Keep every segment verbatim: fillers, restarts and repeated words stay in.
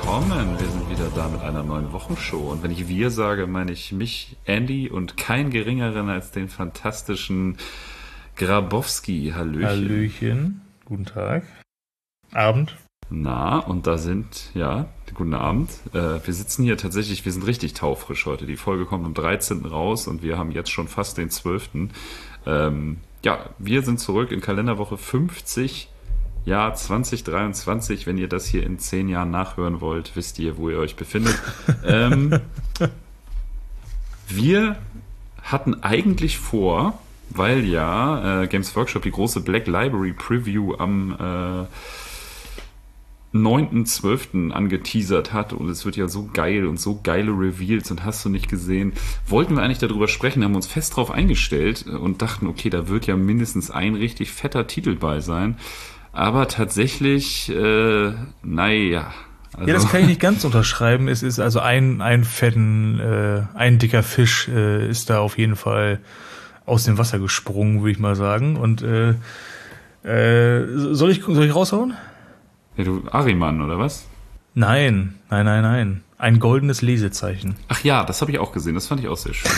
willkommen. Wir sind wieder da mit einer neuen Wochenshow. Und wenn ich wir sage, meine ich mich, Andy, und keinen geringeren als den fantastischen Grabowski. Hallöchen. Hallöchen. Guten Tag. Abend. Na, und da sind, ja, guten Abend. Äh, wir sitzen hier tatsächlich, wir sind richtig taufrisch heute. Die Folge kommt am dreizehnten raus und wir haben jetzt schon fast den zwölften Ähm, ja, wir sind zurück in Kalenderwoche fünfzig. Jahr zwanzig dreiundzwanzig, wenn ihr das hier in zehn Jahren nachhören wollt, wisst ihr, wo ihr euch befindet. ähm, wir hatten eigentlich vor, weil ja äh, Games Workshop die große Black Library Preview am äh, neunten zwölften angeteasert hat und es wird ja so geil und so geile Reveals und hast du nicht gesehen, wollten wir eigentlich darüber sprechen, haben uns fest drauf eingestellt und dachten, okay, da wird ja mindestens ein richtig fetter Titel bei sein. Aber tatsächlich, äh, naja. Also. Ja, das kann ich nicht ganz unterschreiben. Es ist also ein, ein fetten, äh, ein dicker Fisch äh, ist da auf jeden Fall aus dem Wasser gesprungen, würde ich mal sagen. Und äh, äh, soll ich soll ich raushauen? Ja, du Ahriman, oder was? Nein, nein, nein, nein. Ein goldenes Lesezeichen. Ach ja, das habe ich auch gesehen. Das fand ich auch sehr schön.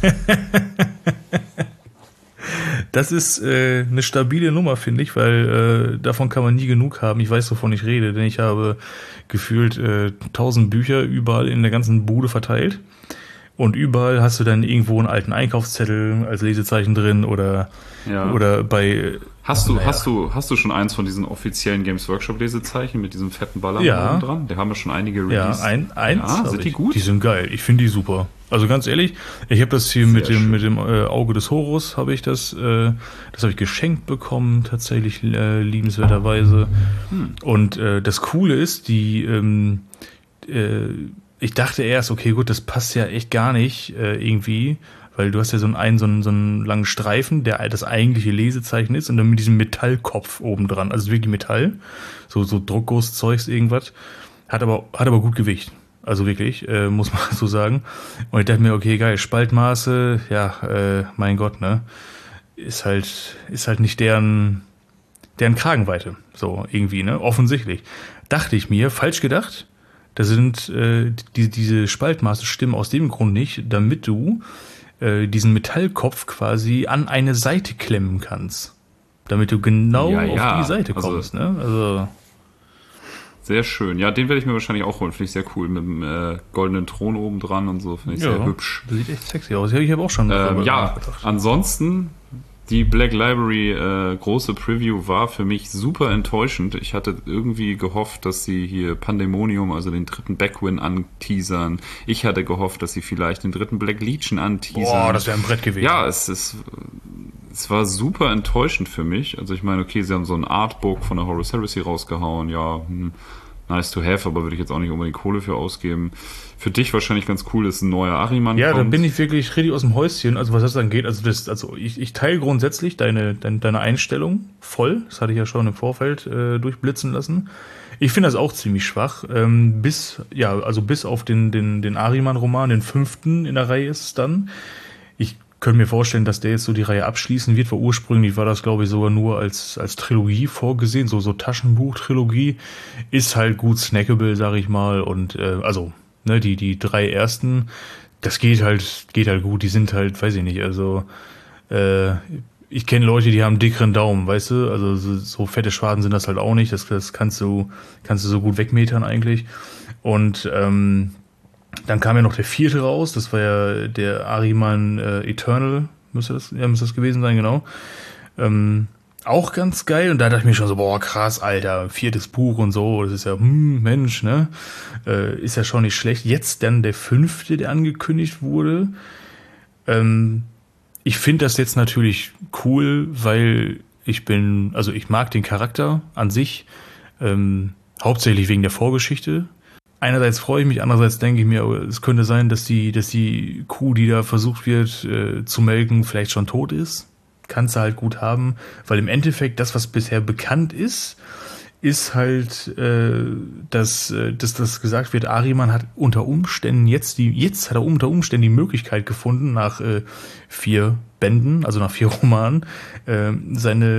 Das ist äh, eine stabile Nummer, finde ich, weil äh, davon kann man nie genug haben. Ich weiß, wovon ich rede, denn ich habe gefühlt äh, tausend Bücher überall in der ganzen Bude verteilt. Und überall hast du dann irgendwo einen alten Einkaufszettel als Lesezeichen drin oder, ja. oder bei... Hast du, naja. hast du, hast du schon eins von diesen offiziellen Games Workshop Lesezeichen mit diesem fetten Baller ja. dran? Der haben wir schon einige Release. Ja, ein, eins. Ja, sind die gut? Die sind geil. Ich finde die super. Also ganz ehrlich, ich habe das hier Sehr mit dem schön. mit dem äh, Auge des Horus habe ich das, äh, das habe ich geschenkt bekommen tatsächlich äh, liebenswerterweise. Hm. Und äh, das Coole ist, die ähm, äh, ich dachte erst, okay, gut, das passt ja echt gar nicht äh, irgendwie. Weil du hast ja so einen, so einen, so einen langen Streifen, der das eigentliche Lesezeichen ist und dann mit diesem Metallkopf oben dran. Also wirklich Metall. So, so Druckgusszeugs, irgendwas. Hat aber, hat aber gut Gewicht. Also wirklich, äh, muss man so sagen. Und ich dachte mir, okay, geil, Spaltmaße, ja, äh, mein Gott, ne. Ist halt, ist halt nicht deren, deren Kragenweite. So, irgendwie, ne. Offensichtlich. Dachte ich mir, falsch gedacht. Da sind, äh, die, diese Spaltmaße stimmen aus dem Grund nicht, damit du diesen Metallkopf quasi an eine Seite klemmen kannst. Damit du genau ja, ja. auf die Seite kommst. Also, ne? Also sehr schön. Ja, den werde ich mir wahrscheinlich auch holen. Finde ich sehr cool. Mit dem äh, goldenen Thron oben dran und so. Finde ich ja, sehr hübsch. Das sieht echt sexy aus. Ich habe auch schon ähm, ja, gedacht. Ansonsten die Black Library äh, große Preview war für mich super enttäuschend. Ich hatte irgendwie gehofft, dass sie hier Pandemonium, also den dritten Backwin anteasern. Ich hatte gehofft, dass sie vielleicht den dritten Black Legion anteasern. Boah, das wäre ein Brett gewesen. Ja, es ist, es war super enttäuschend für mich. Also ich meine, okay, sie haben so ein Artbook von der Horus Heresy rausgehauen. Ja, hm, nice to have, aber würde ich jetzt auch nicht unbedingt Kohle für ausgeben. Für dich wahrscheinlich ganz cool, ist ein neuer Ahriman. Ja, kommt. Da bin ich wirklich richtig aus dem Häuschen, also was das angeht. Also das, also ich, ich teile grundsätzlich deine, deine, deine Einstellung voll. Das hatte ich ja schon im Vorfeld äh, durchblitzen lassen. Ich finde das auch ziemlich schwach. Ähm, bis, ja, also bis auf den, den, den Ahriman-Roman, den fünften in der Reihe ist es dann. Ich könnte mir vorstellen, dass der jetzt so die Reihe abschließen wird, weil ursprünglich war das, glaube ich, sogar nur als, als Trilogie vorgesehen, so, so Taschenbuch-Trilogie. Ist halt gut snackable, sag ich mal, und, äh, also, ne, die, die drei ersten, das geht halt, geht halt gut, die sind halt, weiß ich nicht, also, äh, ich kenne Leute, die haben einen dickeren Daumen, weißt du, also, so, so fette Schwaden sind das halt auch nicht, das, das kannst du, kannst du so gut wegmetern eigentlich, und, ähm, dann kam ja noch der vierte raus, das war ja der Ahriman äh, Eternal, müsste das, ja, müsste das gewesen sein, genau. Ähm, auch ganz geil, und da dachte ich mir schon so, boah, krass, Alter, viertes Buch und so, das ist ja, hm, Mensch, ne, äh, ist ja schon nicht schlecht. Jetzt dann der fünfte, der angekündigt wurde. Ähm, ich finde das jetzt natürlich cool, weil ich bin, also ich mag den Charakter an sich, ähm, hauptsächlich wegen der Vorgeschichte. Einerseits freue ich mich, andererseits denke ich mir, es könnte sein, dass die, dass die Kuh, die da versucht wird äh, zu melken, vielleicht schon tot ist. Kannst du halt gut haben, weil im Endeffekt das, was bisher bekannt ist, ist halt, äh, dass, äh, dass das gesagt wird, Ahriman hat unter Umständen jetzt die, jetzt hat er unter Umständen die Möglichkeit gefunden, nach äh, vier Bänden, also nach vier Romanen, äh,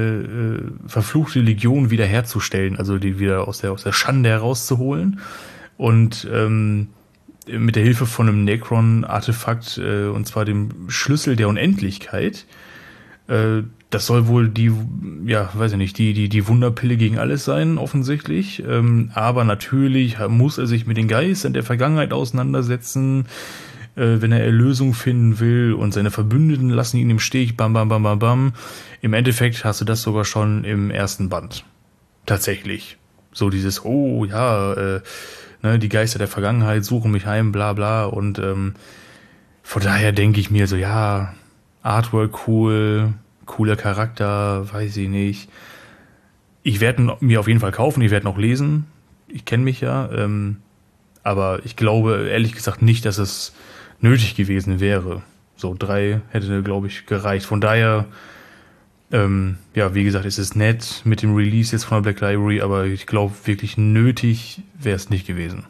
seine äh, verfluchte Legion wiederherzustellen, also die wieder aus der aus der Schande herauszuholen. Und ähm, mit der Hilfe von einem Necron-Artefakt, äh, und zwar dem Schlüssel der Unendlichkeit, äh, das soll wohl die, ja, weiß ich nicht, die, die, die Wunderpille gegen alles sein, offensichtlich. Ähm, aber natürlich muss er sich mit den Geistern der Vergangenheit auseinandersetzen, äh, wenn er Erlösung finden will, und seine Verbündeten lassen ihn im Stich, bam, bam, bam, bam, bam. Im Endeffekt hast du das sogar schon im ersten Band. Tatsächlich. So dieses, oh, ja, äh, ne, die Geister der Vergangenheit suchen mich heim, bla, bla. Und ähm, von daher denke ich mir so, ja, Artwork cool, cooler Charakter, weiß ich nicht. Ich werde mir auf jeden Fall kaufen, ich werde noch lesen. Ich kenne mich ja. Ähm, aber ich glaube ehrlich gesagt nicht, dass es nötig gewesen wäre. So drei hätte, glaube ich, gereicht. Von daher, ähm, ja, wie gesagt, es ist nett mit dem Release jetzt von der Black Library, aber ich glaube wirklich nötig wäre es nicht gewesen.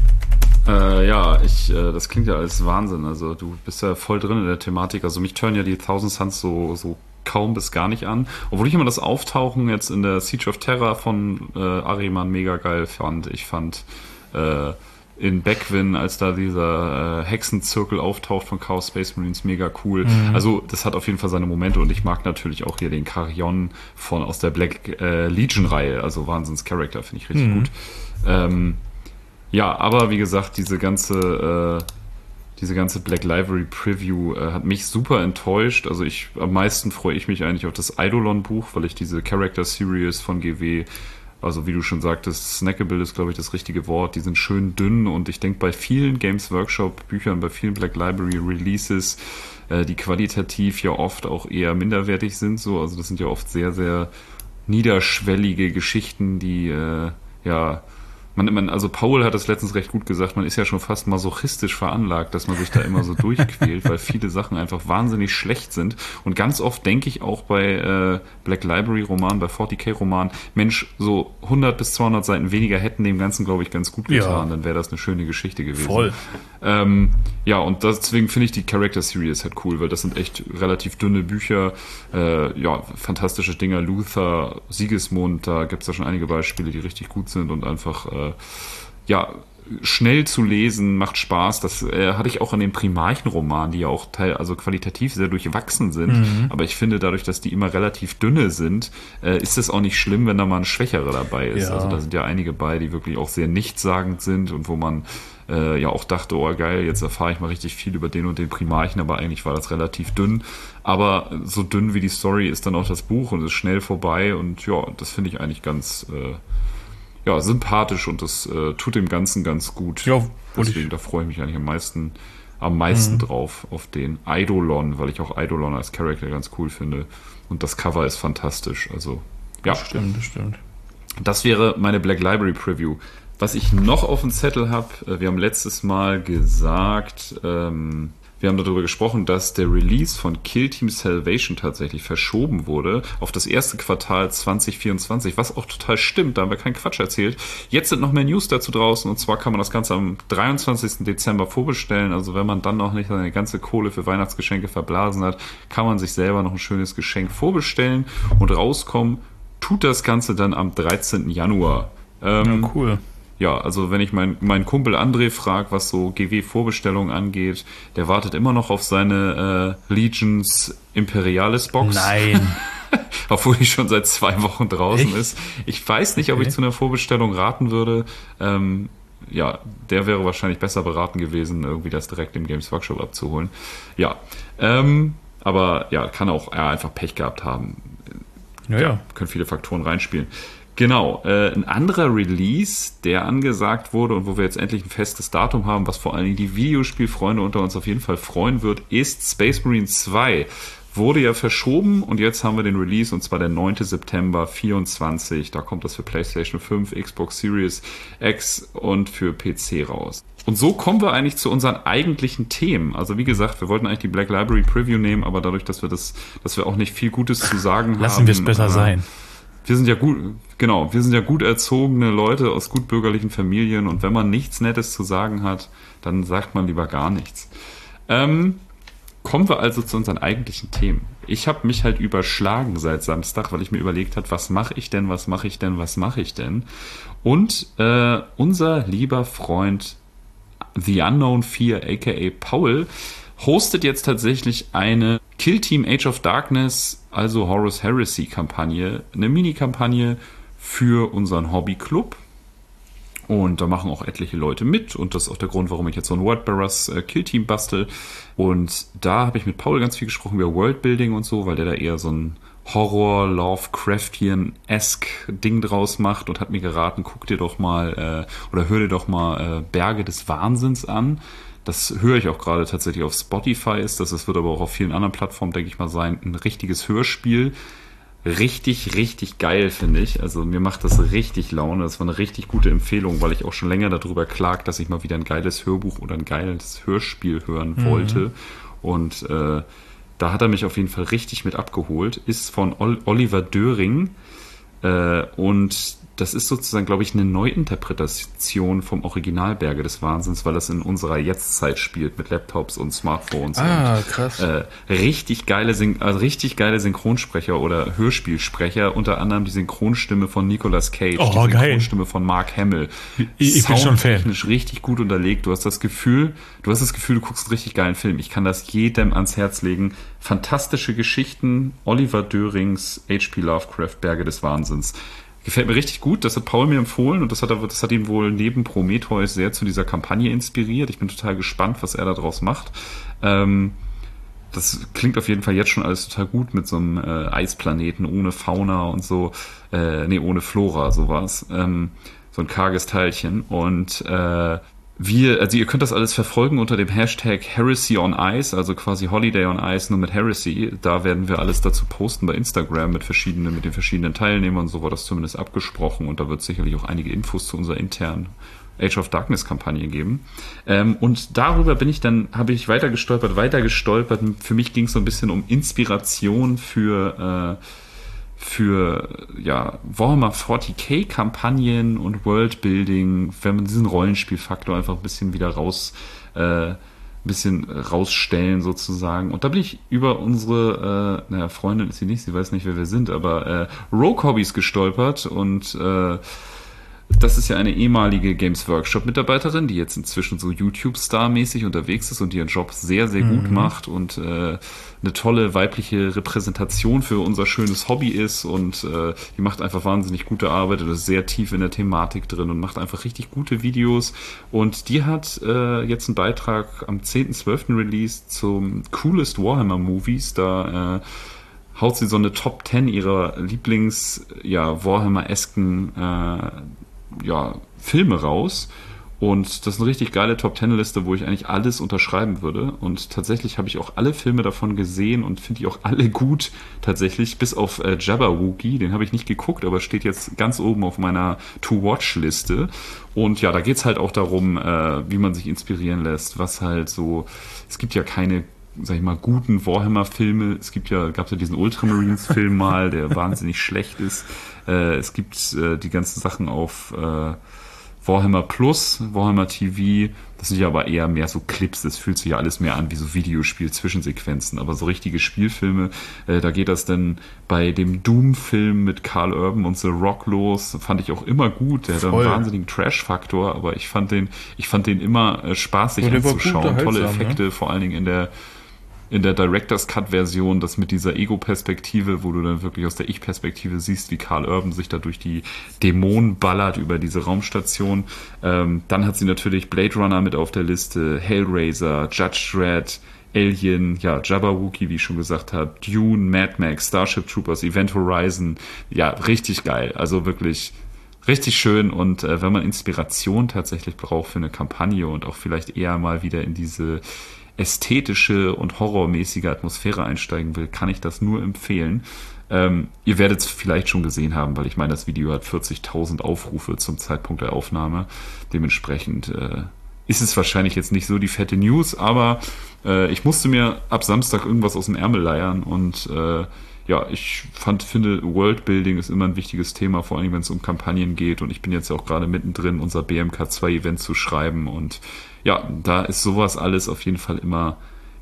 Äh, ja, ich, äh, das klingt ja alles Wahnsinn. Also du bist ja voll drin in der Thematik. Also mich turnen ja die Thousand Suns so, so kaum bis gar nicht an. Obwohl ich immer das Auftauchen jetzt in der Siege of Terror von äh, Ahriman mega geil fand. Ich fand äh, in Beckwin, als da dieser äh, Hexenzirkel auftaucht von Chaos Space Marines, mega cool. Mhm. Also das hat auf jeden Fall seine Momente, und ich mag natürlich auch hier den Carrion von aus der Black äh, Legion-Reihe. Also Wahnsinns-Charakter, finde ich richtig mhm. gut. Ähm, ja, aber wie gesagt, diese ganze äh, diese ganze Black Library Preview äh, hat mich super enttäuscht. Also ich am meisten freue ich mich eigentlich auf das Eidolon-Buch, weil ich diese Character Series von G W, also wie du schon sagtest, snackable ist, glaube ich, das richtige Wort. Die sind schön dünn, und ich denke, bei vielen Games Workshop Büchern, bei vielen Black Library Releases, äh, die qualitativ ja oft auch eher minderwertig sind, so, also das sind ja oft sehr, sehr niederschwellige Geschichten, die äh, ja Man, man, also Paul hat es letztens recht gut gesagt, man ist ja schon fast masochistisch veranlagt, dass man sich da immer so durchquält, weil viele Sachen einfach wahnsinnig schlecht sind. Und ganz oft denke ich auch bei äh, Black Library Romanen, bei forty K Romanen, Mensch, so hundert bis zweihundert Seiten weniger hätten dem Ganzen, glaube ich, ganz gut getan. Ja. Dann wäre das eine schöne Geschichte gewesen. Voll. Ähm, ja, und deswegen finde ich die Character Series halt cool, weil das sind echt relativ dünne Bücher. Äh, ja, fantastische Dinger. Luther, Sigismund, da gibt es ja schon einige Beispiele, die richtig gut sind und einfach äh, ja, schnell zu lesen, macht Spaß. Das äh, hatte ich auch an den Primarchen-Romanen, die ja auch teil, also qualitativ sehr durchwachsen sind. Mhm. Aber ich finde, dadurch, dass die immer relativ dünne sind, äh, ist es auch nicht schlimm, wenn da mal ein Schwächerer dabei ist. Ja. Also da sind ja einige bei, die wirklich auch sehr nichtssagend sind und wo man äh, ja auch dachte, oh geil, jetzt erfahre ich mal richtig viel über den und den Primarchen, aber eigentlich war das relativ dünn. Aber so dünn wie die Story ist dann auch das Buch und ist schnell vorbei, und ja, das finde ich eigentlich ganz äh, ja, sympathisch, und das äh, tut dem Ganzen ganz gut. Ja, deswegen, da freue ich mich eigentlich am meisten, am meisten mhm. drauf, auf den Eidolon, weil ich auch Eidolon als Charakter ganz cool finde. Und das Cover ist fantastisch. Also, ja. Das stimmt, das stimmt. Das wäre meine Black Library Preview. Was ich noch auf dem Zettel habe, äh, wir haben letztes Mal gesagt, ähm, wir haben darüber gesprochen, dass der Release von Kill Team Salvation tatsächlich verschoben wurde auf das erste Quartal zwanzig vierundzwanzig, was auch total stimmt, da haben wir keinen Quatsch erzählt. Jetzt sind noch mehr News dazu draußen, und zwar kann man das Ganze am dreiundzwanzigsten Dezember vorbestellen. Also wenn man dann noch nicht seine ganze Kohle für Weihnachtsgeschenke verblasen hat, kann man sich selber noch ein schönes Geschenk vorbestellen, und rauskommen tut das Ganze dann am dreizehnten Januar. Ähm, ja, cool. Ja, also wenn ich meinen mein Kumpel André frage, was so G W-Vorbestellungen angeht, der wartet immer noch auf seine äh, Legions Imperialis Box. Nein. Obwohl die schon seit zwei Wochen draußen Echt? ist. Ich weiß nicht, ob ich zu einer Vorbestellung raten würde. Ähm, ja, der wäre wahrscheinlich besser beraten gewesen, irgendwie das direkt im Games Workshop abzuholen. Ja, ähm, aber ja, kann auch ja, einfach Pech gehabt haben. Ja, ja. Können viele Faktoren reinspielen. Genau, äh, ein anderer Release, der angesagt wurde und wo wir jetzt endlich ein festes Datum haben, was vor allem die Videospielfreunde unter uns auf jeden Fall freuen wird, ist Space Marine zwei. Wurde ja verschoben, und jetzt haben wir den Release, und zwar der neunten September vierundzwanzig. Da kommt das für PlayStation fünf, Xbox Series X und für P C raus. Und so kommen wir eigentlich zu unseren eigentlichen Themen. Also wie gesagt, wir wollten eigentlich die Black Library Preview nehmen, aber dadurch, dass wir das, dass wir auch nicht viel Gutes zu sagen haben. Lassen wir es besser äh, sein. Wir sind ja gut, genau, wir sind ja gut erzogene Leute aus gut bürgerlichen Familien, und wenn man nichts Nettes zu sagen hat, dann sagt man lieber gar nichts. Ähm, kommen wir also zu unseren eigentlichen Themen. Ich habe mich halt überschlagen seit Samstag, weil ich mir überlegt habe, was mache ich denn, was mache ich denn, was mache ich denn? Und äh, unser lieber Freund The Unknown vier, aka Paul, hostet jetzt tatsächlich eine Kill Team Age of Darkness, also Horus Heresy Kampagne, eine Mini-Kampagne für unseren Hobbyclub. Und da machen auch etliche Leute mit und das ist auch der Grund, warum ich jetzt so ein Wordbearers äh, Kill-Team bastel. Und da habe ich mit Paul ganz viel gesprochen über Worldbuilding und so, weil der da eher so ein Horror, Lovecraftian-esque Ding draus macht und hat mir geraten, guck dir doch mal äh, oder hör dir doch mal äh, Berge des Wahnsinns an. Das höre ich auch gerade tatsächlich auf Spotify ist das, das wird aber auch auf vielen anderen Plattformen, denke ich mal, sein, ein richtiges Hörspiel. Richtig, richtig geil, finde ich. Also mir macht das richtig Laune. Das war eine richtig gute Empfehlung, weil ich auch schon länger darüber klag, dass ich mal wieder ein geiles Hörbuch oder ein geiles Hörspiel hören mhm. wollte. Und äh, da hat er mich auf jeden Fall richtig mit abgeholt. Ist von Ol- Oliver Döring äh, und das ist sozusagen, glaube ich, eine Neuinterpretation vom Original Berge des Wahnsinns, weil das in unserer Jetztzeit spielt mit Laptops und Smartphones. Ah, und, krass. Äh, richtig geile, Syn- also richtig geile Synchronsprecher oder Hörspielsprecher, unter anderem die Synchronstimme von Nicolas Cage, oh, die geil. Synchronstimme von Mark Hamill. Ich, ich bin schon Fan. Richtig gut unterlegt. Du hast das Gefühl, du hast das Gefühl, du guckst einen richtig geilen Film. Ich kann das jedem ans Herz legen. Fantastische Geschichten. Oliver Dörings H P Lovecraft Berge des Wahnsinns. Gefällt mir richtig gut, das hat Paul mir empfohlen und das hat, er, das hat ihn wohl neben Prometheus sehr zu dieser Kampagne inspiriert. Ich bin total gespannt, was er da draus macht. Ähm, das klingt auf jeden Fall jetzt schon alles total gut mit so einem äh, Eisplaneten ohne Fauna und so. Äh, nee, ohne Flora, sowas. Ähm, so ein karges Teilchen. Und äh, wir, also ihr könnt das alles verfolgen unter dem Hashtag Heresy on Ice, also quasi Holiday on Ice, nur mit Heresy. Da werden wir alles dazu posten bei Instagram mit verschiedenen, mit den verschiedenen Teilnehmern, so war das zumindest abgesprochen und da wird es sicherlich auch einige Infos zu unserer internen Age of Darkness Kampagne geben. Ähm, und darüber bin ich dann, habe ich weiter gestolpert, weiter gestolpert. Für mich ging es so ein bisschen um Inspiration für äh, für ja, Warhammer forty K Kampagnen und Worldbuilding, wenn man diesen Rollenspielfaktor einfach ein bisschen wieder raus äh, ein bisschen rausstellen sozusagen. Und da bin ich über unsere äh, naja, Freundin ist sie nicht, sie weiß nicht, wer wir sind, aber äh, Rogue Hobbies gestolpert und äh, das ist ja eine ehemalige Games Workshop-Mitarbeiterin, die jetzt inzwischen so YouTube-Star-mäßig unterwegs ist und ihren Job sehr, sehr mhm. gut macht und äh, eine tolle weibliche Repräsentation für unser schönes Hobby ist und äh, die macht einfach wahnsinnig gute Arbeit und ist sehr tief in der Thematik drin und macht einfach richtig gute Videos und die hat äh, jetzt einen Beitrag am zehnten zwölften released zum Coolest Warhammer Movies, da äh, haut sie so eine Top zehn ihrer Lieblings- ja, Warhammer-esken äh, ja, Filme raus und das ist eine richtig geile Top zehn Liste, wo ich eigentlich alles unterschreiben würde und tatsächlich habe ich auch alle Filme davon gesehen und finde die auch alle gut tatsächlich, bis auf äh, Jabberwocky, den habe ich nicht geguckt, aber steht jetzt ganz oben auf meiner To-Watch-Liste und ja, da geht's halt auch darum, äh, wie man sich inspirieren lässt, was halt so, es gibt ja keine sag ich mal, guten Warhammer-Filme. Es gibt ja, gab es ja diesen Ultramarines-Film mal, der wahnsinnig schlecht ist. Äh, es gibt äh, die ganzen Sachen auf äh, Warhammer Plus, Warhammer T V. Das sind ja aber eher mehr so Clips. Das fühlt sich ja alles mehr an wie so Videospiel-Zwischensequenzen. Aber so richtige Spielfilme, äh, da geht das dann bei dem Doom-Film mit Karl Urban und The Rock los. Fand ich auch immer gut. Der hat einen wahnsinnigen Trash-Faktor, aber ich fand den, ich fand den immer äh, spaßig anzuschauen. Tolle Effekte, ne? Vor allen Dingen in der in der Director's Cut-Version, das mit dieser Ego-Perspektive, wo du dann wirklich aus der Ich-Perspektive siehst, wie Karl Urban sich da durch die Dämonen ballert über diese Raumstation. Ähm, dann hat sie natürlich Blade Runner mit auf der Liste, Hellraiser, Judge Dredd, Alien, ja, Jabberwocky, wie ich schon gesagt habe, Dune, Mad Max, Starship Troopers, Event Horizon. Ja, richtig geil. Also wirklich richtig schön und äh, wenn man Inspiration tatsächlich braucht für eine Kampagne und auch vielleicht eher mal wieder in diese ästhetische und horrormäßige Atmosphäre einsteigen will, kann ich das nur empfehlen. Ähm, ihr werdet es vielleicht schon gesehen haben, weil ich meine, das Video hat vierzigtausend Aufrufe zum Zeitpunkt der Aufnahme. Dementsprechend äh, ist es wahrscheinlich jetzt nicht so die fette News, aber äh, ich musste mir ab Samstag irgendwas aus dem Ärmel leiern und äh, ja, ich fand, finde, Worldbuilding ist immer ein wichtiges Thema, vor allem wenn es um Kampagnen geht und ich bin jetzt ja auch gerade mittendrin, unser B M K zwei Event zu schreiben und ja, da ist sowas alles auf jeden Fall immer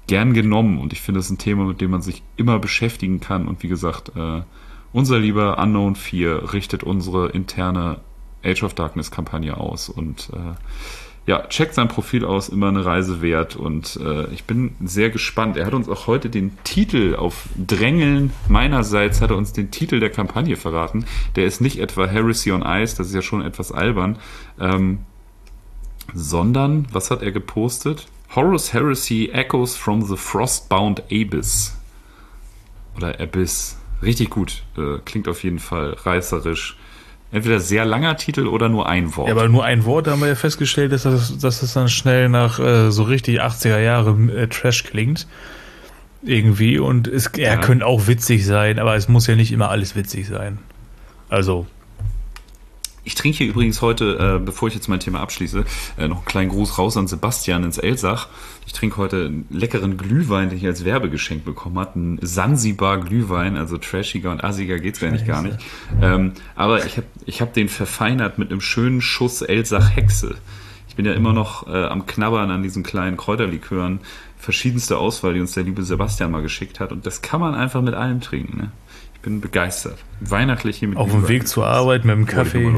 gern genommen und ich finde, es ist ein Thema, mit dem man sich immer beschäftigen kann und wie gesagt, äh, unser lieber Unknown vier richtet unsere interne Age of Darkness Kampagne aus und äh, ja, checkt sein Profil aus, immer eine Reise wert und äh, ich bin sehr gespannt. Er hat uns auch heute den Titel auf Drängeln meinerseits hat er uns den Titel der Kampagne verraten. Der ist nicht etwa Heresy on Ice, das ist ja schon etwas albern, ähm, sondern, was hat er gepostet? Horus Heresy Echoes from the Frostbound Abyss. Oder Abyss. Richtig gut. Äh, klingt auf jeden Fall reißerisch. Entweder sehr langer Titel oder nur ein Wort. Ja, aber nur ein Wort, da haben wir ja festgestellt, dass das, dass das dann schnell nach äh, so richtig achtziger Jahre äh, Trash klingt. Irgendwie. Und es er ja. könnte auch witzig sein, aber es muss ja nicht immer alles witzig sein. Also. Ich trinke hier übrigens heute, äh, bevor ich jetzt mein Thema abschließe, äh, noch einen kleinen Gruß raus an Sebastian ins Elsach. Ich trinke heute einen leckeren Glühwein, den ich als Werbegeschenk bekommen habe. Einen Sansibar-Glühwein, also trashiger und assiger geht's eigentlich gar nicht. Ähm, aber ich habe ich hab den verfeinert mit einem schönen Schuss Elsach-Hexe. Ich bin ja immer noch äh, am Knabbern an diesen kleinen Kräuterlikören. Verschiedenste Auswahl, die uns der liebe Sebastian mal geschickt hat. Und das kann man einfach mit allem trinken, ne? Ich bin begeistert. Weihnachtlich hier mit auf dem Weg zur Arbeit mit dem Kaffee.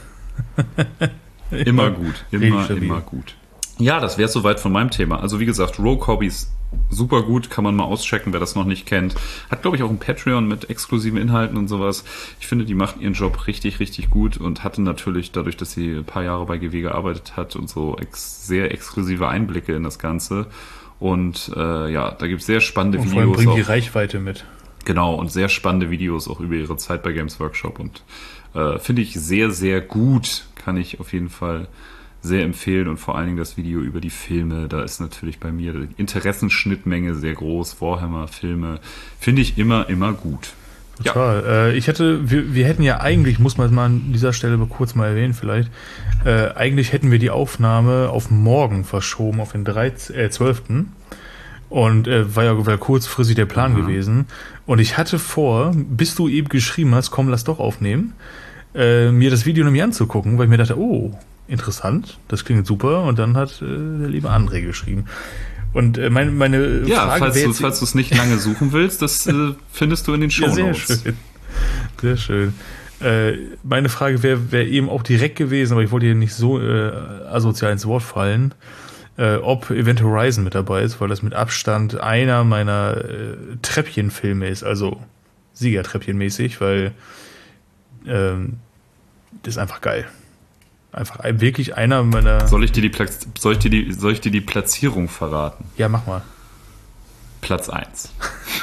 Immer gut. Immer, immer gut. Ja, das wäre soweit von meinem Thema. Also wie gesagt, Rogue Hobbies, super gut. Kann man mal auschecken, wer das noch nicht kennt. Hat, glaube ich, auch ein Patreon mit exklusiven Inhalten und sowas. Ich finde, die macht ihren Job richtig, richtig gut und hatte natürlich, dadurch, dass sie ein paar Jahre bei G W gearbeitet hat und so ex- sehr exklusive Einblicke in das Ganze. Und äh, ja, da gibt es sehr spannende und Videos. Vor allem bringt die Reichweite mit. Genau, und sehr spannende Videos auch über ihre Zeit bei Games Workshop und äh, finde ich sehr, sehr gut, kann ich auf jeden Fall sehr empfehlen und vor allen Dingen das Video über die Filme, da ist natürlich bei mir die Interessenschnittmenge sehr groß, Warhammer, Filme, finde ich immer, immer gut. Total. Ja. Äh, ich hätte, wir, wir hätten ja eigentlich, muss man mal an dieser Stelle mal kurz mal erwähnen vielleicht, äh, eigentlich hätten wir die Aufnahme auf morgen verschoben, auf den dreizehnten, äh, zwölften Und äh, war ja war kurzfristig der Plan mhm. gewesen. Und ich hatte vor, bis du eben geschrieben hast, komm, lass doch aufnehmen, äh, mir das Video nämlich anzugucken, weil ich mir dachte, oh, interessant, das klingt super. Und dann hat äh, der liebe André geschrieben. Und äh, meine, meine ja, Frage falls du falls du es nicht lange suchen willst, das äh, findest du in den Shownotes. Ja, sehr schön. Sehr schön. Äh, meine Frage wäre wär eben auch direkt gewesen, aber ich wollte hier nicht so äh, asozial ins Wort fallen. Äh, ob Event Horizon mit dabei ist, weil das mit Abstand einer meiner äh, Treppchenfilme ist, also Siegertreppchenmäßig, weil ähm, das ist einfach geil. Einfach ein, wirklich einer meiner... Soll ich dir die, Pla- soll ich dir die, soll ich dir die Platzierung verraten? Ja, mach mal. Platz eins.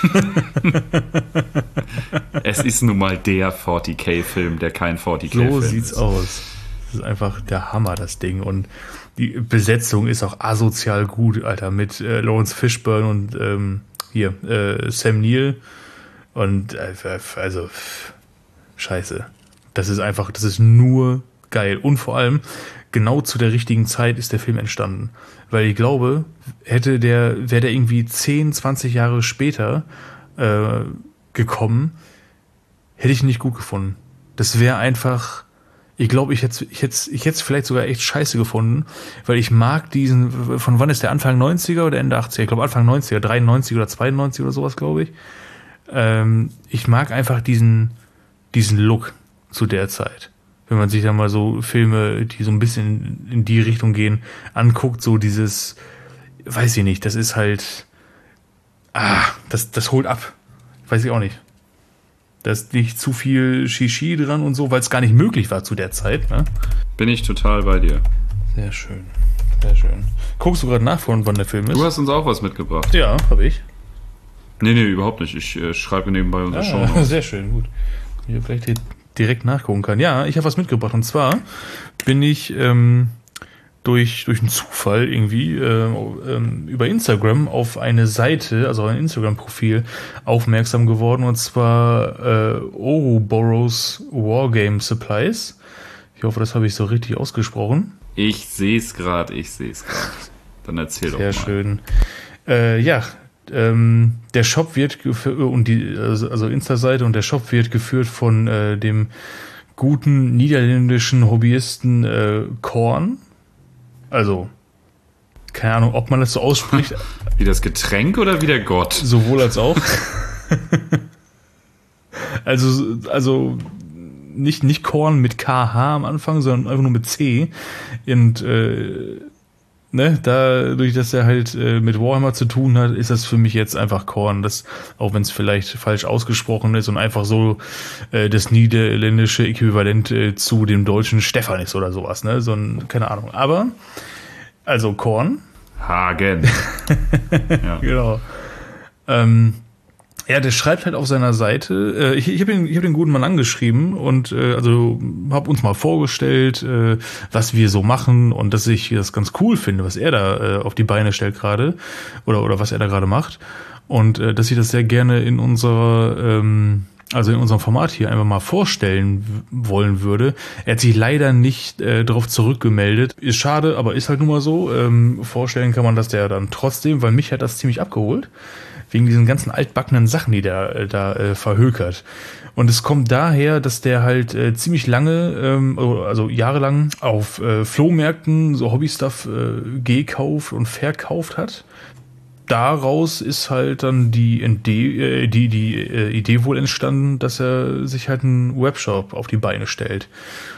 Es ist nun mal der vierzig K-Film, der kein vierzig K-Film ist. So sieht's aus. Das ist einfach der Hammer, das Ding. Und die Besetzung ist auch asozial gut, Alter, mit äh, Lawrence Fishburne und ähm, hier, äh, Sam Neill. Und äh, also, pff, scheiße. Das ist einfach, das ist nur geil. Und vor allem, genau zu der richtigen Zeit ist der Film entstanden. Weil ich glaube, hätte der, wäre der irgendwie zehn, zwanzig Jahre später äh, gekommen, hätte ich ihn nicht gut gefunden. Das wäre einfach... Ich glaube, ich hätte ich hätte ich hätte es vielleicht sogar echt scheiße gefunden, weil ich mag diesen, von wann ist der, Anfang neunziger oder Ende achtziger? Ich glaube Anfang neunziger, dreiundneunzig oder zweiundneunzig oder sowas, glaube ich. Ähm, ich mag einfach diesen, diesen Look zu der Zeit. Wenn man sich dann mal so Filme, die so ein bisschen in die Richtung gehen, anguckt, so dieses, weiß ich nicht, das ist halt, ah, das, das holt ab. Weiß ich auch nicht. Da ist nicht zu viel Shishi dran und so, weil es gar nicht möglich war zu der Zeit. Ne? Bin ich total bei dir. Sehr schön. Sehr schön. Guckst du gerade nach, von wann der Film ist? Du hast uns auch was mitgebracht. Ja, habe ich. Nee, nee, überhaupt nicht. Ich äh, schreibe nebenbei unsere ah, Show. Sehr schön, gut. Ich vielleicht direkt nachgucken kann. Ja, ich habe was mitgebracht. Und zwar bin ich ähm, durch, durch einen Zufall irgendwie äh, ähm, über Instagram auf eine Seite, also ein Instagram-Profil aufmerksam geworden, und zwar äh, Ouroboros Wargame Supplies. Ich hoffe, das habe ich so richtig ausgesprochen. Ich sehe es gerade, ich sehe es gerade. Dann erzähl doch mal. Sehr schön. Äh, ja, ähm, der Shop wird geführt, und die, also Insta-Seite, und der Shop wird geführt von äh, dem guten niederländischen Hobbyisten äh, Korn. Also keine Ahnung, ob man das so ausspricht. Wie das Getränk oder wie der Gott? Sowohl als auch. also, also nicht, nicht Korn mit K H am Anfang, sondern einfach nur mit C. Und äh, ne, dadurch, dass er halt äh, mit Warhammer zu tun hat, ist das für mich jetzt einfach Korn. Das, auch wenn es vielleicht falsch ausgesprochen ist und einfach so äh, das niederländische Äquivalent äh, zu dem deutschen Stefan ist oder sowas, ne? So ein, keine Ahnung. Aber, also Korn. Hagen. Ja. Genau. Ähm, ja, der schreibt halt auf seiner Seite, äh, ich, ich habe den, ich hab den guten Mann angeschrieben und äh, also habe uns mal vorgestellt, äh, was wir so machen und dass ich das ganz cool finde, was er da äh, auf die Beine stellt gerade oder oder was er da gerade macht und äh, dass ich das sehr gerne in unserer ähm, also in unserem Format hier einfach mal vorstellen w- wollen würde. Er hat sich leider nicht äh, darauf zurückgemeldet. Ist schade, aber ist halt nun mal so. Ähm, vorstellen kann man das der dann trotzdem, weil mich hat das ziemlich abgeholt. Wegen diesen ganzen altbackenen Sachen, die der äh, da äh, verhökert. Und es kommt daher, dass der halt äh, ziemlich lange, ähm, also jahrelang auf äh, Flohmärkten so Hobby-Stuff äh, gekauft und verkauft hat. Daraus ist halt dann die, Idee, äh, die, die äh, Idee wohl entstanden, dass er sich halt einen Webshop auf die Beine stellt.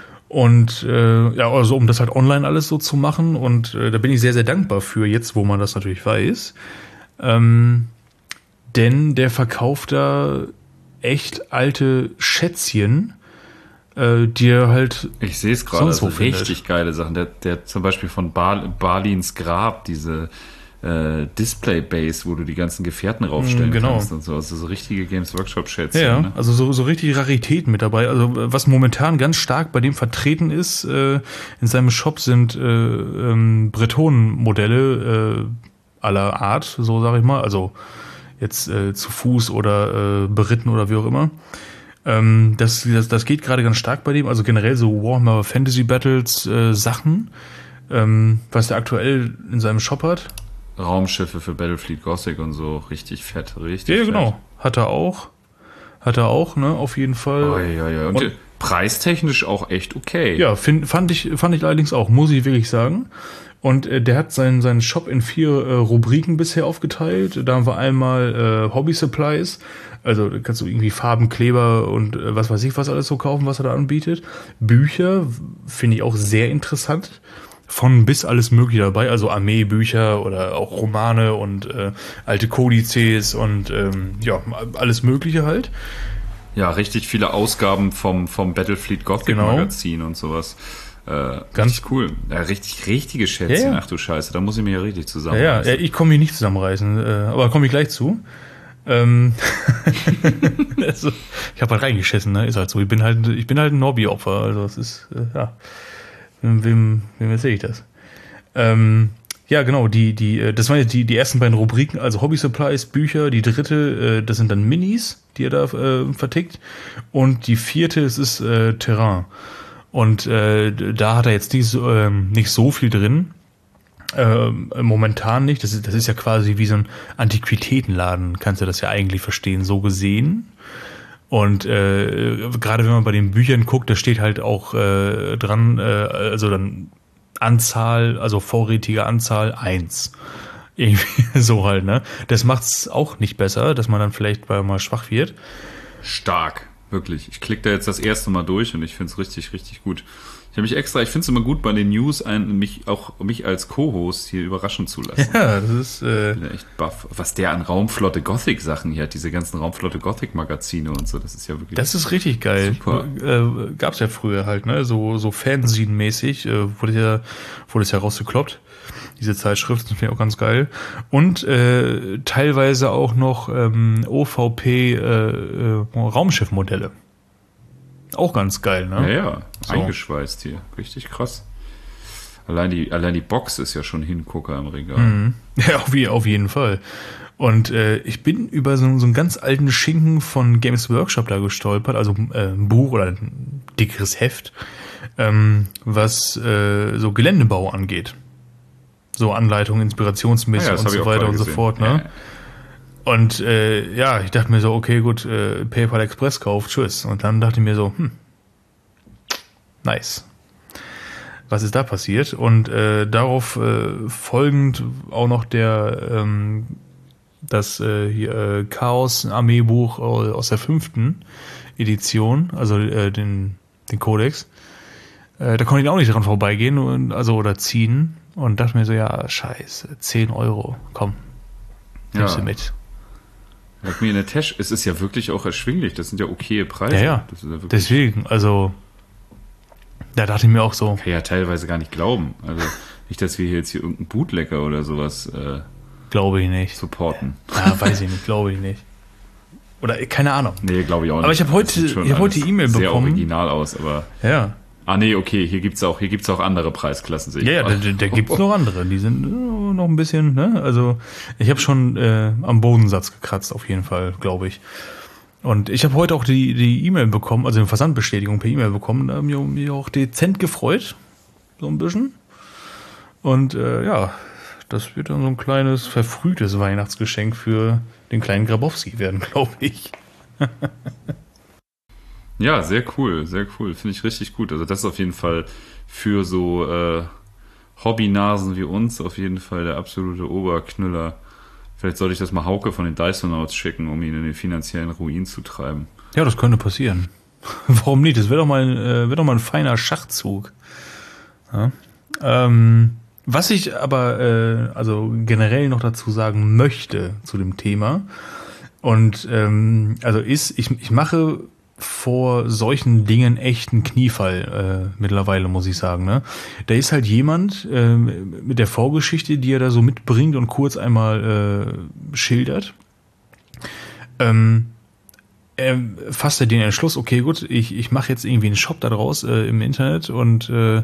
Und äh, ja, also um das halt online alles so zu machen. Und äh, da bin ich sehr, sehr dankbar für, jetzt wo man das natürlich weiß. Ähm, denn der verkauft da echt alte Schätzchen, äh, die er halt. Ich sehe es gerade, sonst wo also findet. richtig geile Sachen. Der, der zum Beispiel von Bar, Barlins Grab, diese äh, Display-Base, wo du die ganzen Gefährten raufstellen Genau. kannst und so. Also so richtige Games Workshop-Schätzchen. Ja, Ne? also so, so richtig Raritäten mit dabei. Also was momentan ganz stark bei dem vertreten ist, äh, in seinem Shop sind äh, ähm, Bretonen-Modelle äh, aller Art, so sag ich mal. Also jetzt äh, zu Fuß oder äh, beritten oder wie auch immer. Ähm, das, das, das geht gerade ganz stark bei dem. Also generell so Warhammer Fantasy Battles äh, Sachen, ähm, was er aktuell in seinem Shop hat. Raumschiffe für Battlefleet Gothic und so. Richtig fett, richtig Ja, fett. genau. Hat er auch. Hat er auch, ne, auf jeden Fall. Oh, ja, ja. Und, Und- und preistechnisch auch echt okay. Ja, find, fand ich fand ich allerdings auch, muss ich wirklich sagen. Und äh, der hat seinen seinen Shop in vier äh, Rubriken bisher aufgeteilt. Da haben wir einmal äh, Hobby Supplies, also da kannst du irgendwie Farben, Kleber und äh, was weiß ich was alles so kaufen, was er da anbietet. Bücher finde ich auch sehr interessant. Von bis alles mögliche dabei, also Armeebücher oder auch Romane und äh, alte Kodizes und ähm, ja, alles mögliche halt. Ja, richtig viele Ausgaben vom, vom Battlefleet Gothic Genau. Magazin und sowas. Äh, Ganz- richtig cool. Ja, richtig, richtige Schätzchen. Ja, ja. Ach du Scheiße, da muss ich mir ja richtig Ja, zusammenreißen. ja, ich komme hier nicht zusammenreißen, äh, aber komme ich gleich zu. Ähm, also, ich habe halt reingeschissen, ne? Ist halt so. Ich bin halt, ich bin halt ein Hobbyopfer. Also es ist, äh, ja. Wem, wem, wem erzähle ich das? Ähm, ja, genau, die, die, äh, das waren jetzt die, die ersten beiden Rubriken, also Hobby Supplies, Bücher, die dritte, äh, das sind dann Minis, die er da äh, vertickt. Und die vierte, es ist äh, Terrain. Und äh, da hat er jetzt nicht so, ähm, nicht so viel drin. Ähm, momentan nicht. Das ist, das ist ja quasi wie so ein Antiquitätenladen, kannst du das ja eigentlich verstehen, so gesehen. Und äh, gerade wenn man bei den Büchern guckt, da steht halt auch äh, dran, äh, also dann Anzahl, also vorrätige Anzahl eins. Irgendwie so halt, ne? Das macht's auch nicht besser, dass man dann vielleicht mal schwach wird. Stark, wirklich. Ich klicke da jetzt das erste Mal durch und ich finde es richtig, richtig gut. Ich habe mich extra, ich finde es immer gut, bei den News ein, mich auch mich als Co-Host hier überraschen zu lassen. Ja, das ist äh, Ich bin echt baff. Was der an Raumflotte Gothic Sachen hier hat, diese ganzen Raumflotte Gothic Magazine und so, das ist ja wirklich. das ist richtig geil. Super. Äh, gab's ja früher halt, ne? So so Fanzine-mäßig äh, wurde ja wurde es ja rausgekloppt. Diese Zeitschrift sind mir auch ganz geil. Und äh, teilweise auch noch ähm, O V P äh, äh, Raumschiffmodelle. Auch ganz geil, ne? ja, ja, So. eingeschweißt hier. Richtig krass. Allein die, allein die Box ist ja schon Hingucker im Regal. Mhm. Ja, auf, je- auf jeden Fall. Und äh, ich bin über so, so einen ganz alten Schinken von Games Workshop da gestolpert, also äh, ein Buch oder ein dickeres Heft, ähm, was äh, so Geländebau angeht. So Anleitungen, inspirationsmäßig Ah ja, das und hab ich so auch weiter gerade und so gesehen. fort. Ne? Ja, ja. Und äh, ja, ich dachte mir so, okay, gut, äh, PayPal Express kauft, tschüss. Und dann dachte ich mir so, hm, nice. was ist da passiert? Und äh, darauf äh, folgend auch noch der ähm, das äh, hier, äh, Chaos-Armee-Buch aus der fünften Edition, also äh, den, den Kodex. Äh, da konnte ich auch nicht dran vorbeigehen, und, also oder ziehen. Und dachte mir so, ja, scheiße, zehn Euro, komm, nimmst Ja. du mit. Hat mir in der Tasche, es ist ja wirklich auch erschwinglich, das sind ja okaye Preise. Ja, ja, Das ist ja wirklich, deswegen, also da dachte ich mir auch so, kann ich ja teilweise gar nicht glauben. Also nicht, dass wir hier jetzt hier irgendeinen Bootlegger oder sowas äh, glaube ich nicht. supporten. Ja, weiß ich nicht, glaube ich nicht. Oder keine Ahnung. Nee, glaube ich auch nicht. Aber ich habe heute, Das sieht schon ich habe heute alles die E-Mail sehr bekommen. original aus, aber Ja, ah nee, okay, hier gibt's auch, hier gibt's auch andere Preisklassen, sehe ich ja, ja, da, gerade. da gibt es noch andere. Die sind äh, noch ein bisschen, ne? Also ich habe schon äh, am Bodensatz gekratzt, auf jeden Fall, glaube ich. Und ich habe heute auch die die E-Mail bekommen, also eine Versandbestätigung per E-Mail bekommen. Da haben wir mich auch dezent gefreut, so ein bisschen. Und äh, ja, das wird dann so ein kleines verfrühtes Weihnachtsgeschenk für den kleinen Grabowski werden, glaube ich. Ja, sehr cool, sehr cool. Finde ich richtig gut. Also das ist auf jeden Fall für so äh, Hobbynasen wie uns auf jeden Fall der absolute Oberknüller. Vielleicht sollte ich das mal Hauke von den Dysonauts schicken, um ihn in den finanziellen Ruin zu treiben. Ja, das könnte passieren. Warum nicht? Das wäre doch mal, äh, wäre doch mal ein feiner Schachzug. Ja. Ähm, was ich aber äh, also generell noch dazu sagen möchte zu dem Thema und ähm, also ist, ich, ich mache vor solchen Dingen echt einen Kniefall äh, mittlerweile, muss ich sagen. Ne? Da ist halt jemand äh, mit der Vorgeschichte, die er da so mitbringt und kurz einmal äh, schildert. Ähm, er fasst er den Entschluss, okay, gut, ich, ich mache jetzt irgendwie einen Shop da draus äh, im Internet und äh,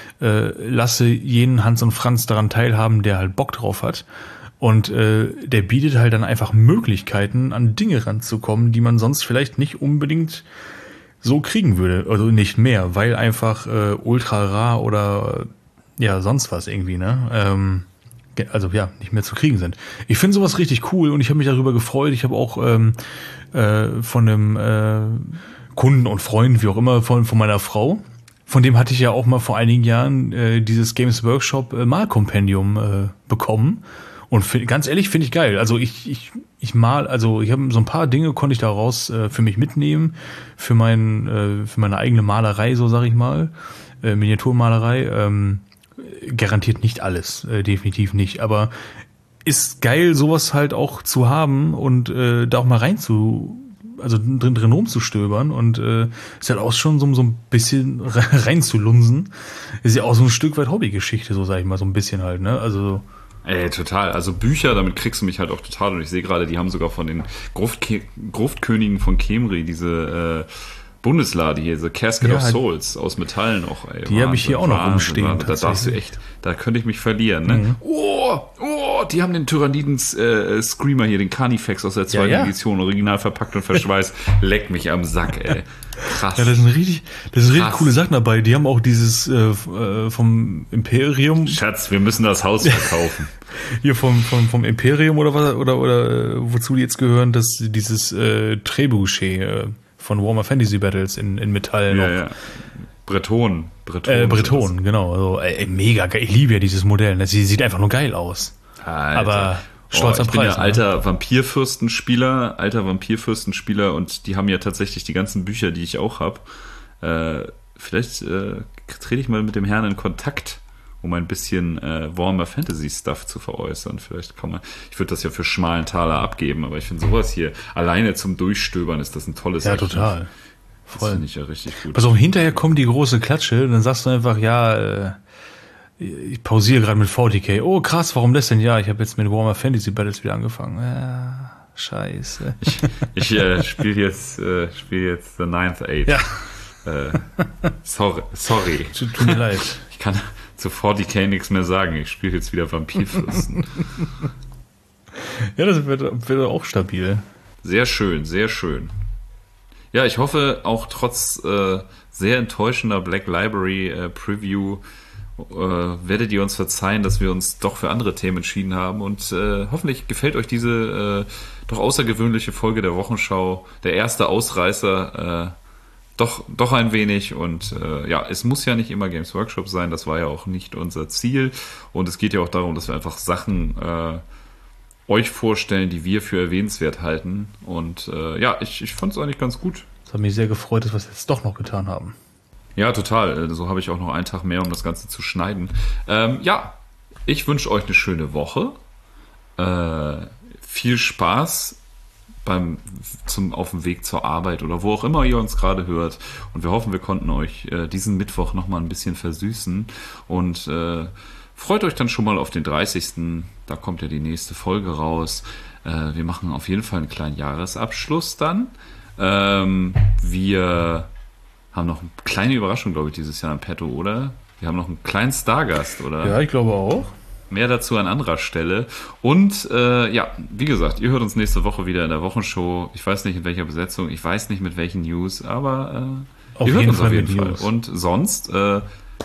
äh, lasse jeden Hans und Franz daran teilhaben, der halt Bock drauf hat. Und äh, der bietet halt dann einfach Möglichkeiten, an Dinge ranzukommen, die man sonst vielleicht nicht unbedingt so kriegen würde. Also nicht mehr, weil einfach äh, ultra rar oder ja, sonst was irgendwie, ne? Ähm, also ja, nicht mehr zu kriegen sind. Ich finde sowas richtig cool und ich habe mich darüber gefreut. Ich habe auch ähm, äh, von einem äh, Kunden und Freund, wie auch immer, von, von meiner Frau, von dem hatte ich ja auch mal vor einigen Jahren äh, dieses Games Workshop äh, Malkompendium äh, bekommen. Und find, ganz ehrlich, finde ich geil. Also ich, ich, ich mal, also ich habe so ein paar Dinge konnte ich daraus äh, für mich mitnehmen, für mein, äh, für meine eigene Malerei, so sage ich mal, äh, Miniaturmalerei. Ähm, garantiert nicht alles, äh, definitiv nicht. Aber ist geil, sowas halt auch zu haben und äh, da auch mal rein zu, also drin drin rumzustöbern und äh, ist halt auch schon so, so ein bisschen reinzulunsen. Ist ja auch so ein Stück weit Hobbygeschichte, so sage ich mal, so ein bisschen halt, ne? Also Ey, total. Also Bücher, damit kriegst du mich halt auch total. Und ich sehe gerade, die haben sogar von den Gruftke- Gruftkönigen von Kemri diese äh, Bundeslade hier, diese Casket Ja, of Souls aus Metall noch. Ey. die habe ich hier auch noch rumstehen, Wahnsinn. Da darfst du tatsächlich. echt, da könnte ich mich verlieren. Ne? Mhm. Oh, oh, die haben den Tyrannidens äh, Screamer hier, den Carnifex aus der zweiten Ja, ja. Edition, original verpackt und verschweißt. Leck mich am Sack, ey. Krass. ja, das sind richtig, das sind richtig Krass. coole Sachen dabei. Die haben auch dieses äh, f- äh, vom Imperium, Schatz, wir müssen das Haus verkaufen. hier vom, vom, vom Imperium oder was, oder, oder äh, wozu die jetzt gehören, dass dieses äh, Trebuchet äh, von Warhammer Fantasy Battles in, in Metall noch. ja, ja. Breton. Breton. Äh, Breton, genau. Also, ey, mega geil. Ich liebe ja dieses Modell. Ne? Sie sieht einfach nur geil aus. Alter. Aber stolzer oh, ich bin Preis. ja alter Vampirfürstenspieler, alter Vampirfürstenspieler und die haben ja tatsächlich die ganzen Bücher, die ich auch habe. Äh, vielleicht äh, trete ich mal mit dem Herrn in Kontakt, um ein bisschen äh, Warhammer Fantasy Stuff zu veräußern. Vielleicht kann man, ich würde das ja für schmalen Taler abgeben, aber ich finde sowas hier alleine zum Durchstöbern ist das ein tolles Ne? Ja, Archiv. total. Das Voll. finde ich ja richtig gut. Pass auf, hinterher kommt die große Klatsche, dann sagst du einfach, ja, äh, ich pausiere gerade mit forty K. Oh, krass, warum das denn? Ja, ich habe jetzt mit Warhammer Fantasy Battles wieder angefangen. Ja, scheiße. Ich, ich äh, spiele jetzt, äh, spiel jetzt The Ninth Age. Ja. Äh, sorry, sorry. Tut, tut mir leid. Ich kann zu forty K nichts mehr sagen. Ich spiele jetzt wieder Vampirfürsten. Ja, das wird, wird auch stabil. Sehr schön, sehr schön. Ja, ich hoffe auch trotz äh, sehr enttäuschender Black Library äh, Preview äh, werdet ihr uns verzeihen, dass wir uns doch für andere Themen entschieden haben und äh, hoffentlich gefällt euch diese äh, doch außergewöhnliche Folge der Wochenschau, der erste Ausreißer äh, doch, doch ein wenig. Und äh, ja, es muss ja nicht immer Games Workshop sein, das war ja auch nicht unser Ziel. Und es geht ja auch darum, dass wir einfach Sachen äh, euch vorstellen, die wir für erwähnenswert halten. Und äh, ja, ich, ich fand es eigentlich ganz gut. Es hat mich sehr gefreut, dass wir es jetzt doch noch getan haben. Ja, total. So habe ich auch noch einen Tag mehr, um das Ganze zu schneiden. Ähm, ja, ich wünsche euch eine schöne Woche. Äh, viel Spaß beim zum auf dem Weg zur Arbeit oder wo auch immer ihr uns gerade hört. Und wir hoffen, wir konnten euch äh, diesen Mittwoch noch mal ein bisschen versüßen. Und äh, freut euch dann schon mal auf den dreißigsten Da kommt ja die nächste Folge raus. Äh, wir machen auf jeden Fall einen kleinen Jahresabschluss dann. Ähm, wir haben noch eine kleine Überraschung, glaube ich, dieses Jahr im Petto, oder? Wir haben noch einen kleinen Stargast, oder? Ja, ich glaube auch. Mehr dazu an anderer Stelle. Und äh, ja, wie gesagt, ihr hört uns nächste Woche wieder in der Wochenshow. Ich weiß nicht in welcher Besetzung, ich weiß nicht mit welchen News, aber äh, auf ihr hört jeden uns Fall auf jeden mit Fall. News. Und sonst äh,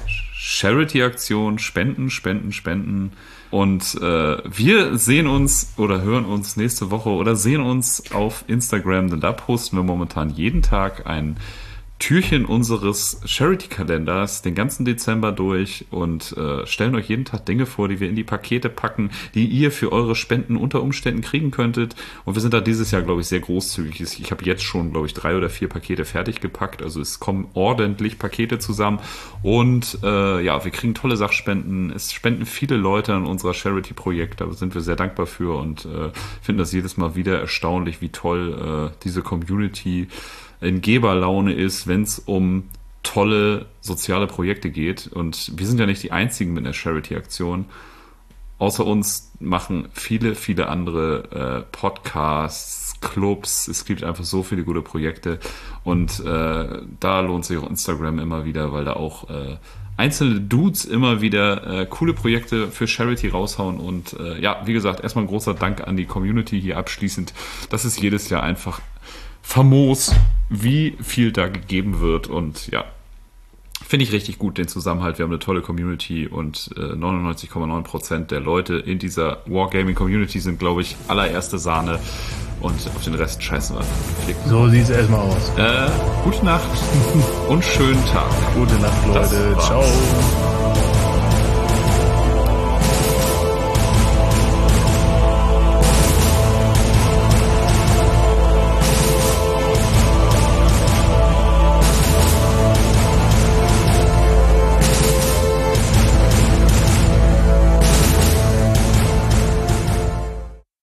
Charity-Aktion, Spenden, Spenden, Spenden. Und äh, wir sehen uns oder hören uns nächste Woche oder sehen uns auf Instagram, denn da posten wir momentan jeden Tag ein Türchen unseres Charity-Kalenders den ganzen Dezember durch und äh, stellen euch jeden Tag Dinge vor, die wir in die Pakete packen, die ihr für eure Spenden unter Umständen kriegen könntet. Und wir sind da dieses Jahr, glaube ich, sehr großzügig. Ich habe jetzt schon, glaube ich, drei oder vier Pakete fertig gepackt. Also es kommen ordentlich Pakete zusammen. Und äh, ja, wir kriegen tolle Sachspenden. Es spenden viele Leute an unserer Charity-Projekt. Da sind wir sehr dankbar für und äh, finden das jedes Mal wieder erstaunlich, wie toll äh, diese Community in Geberlaune ist, wenn es um tolle soziale Projekte geht. Und wir sind ja nicht die Einzigen mit einer Charity-Aktion. Außer uns machen viele, viele andere äh, Podcasts, Clubs. Es gibt einfach so viele gute Projekte. Und äh, da lohnt sich auch Instagram immer wieder, weil da auch äh, einzelne Dudes immer wieder äh, coole Projekte für Charity raushauen. Und äh, ja, wie gesagt, erstmal ein großer Dank an die Community hier abschließend. Das ist jedes Jahr einfach famos, wie viel da gegeben wird. Und ja, finde ich richtig gut, den Zusammenhalt. Wir haben eine tolle Community und äh, neunundneunzig Komma neun Prozent der Leute in dieser Wargaming-Community sind, glaube ich, allererste Sahne. Und auf den Rest scheißen wir einfach. So sieht es erstmal aus. Äh, gute Nacht und schönen Tag. Gute Nacht, Leute. Ciao.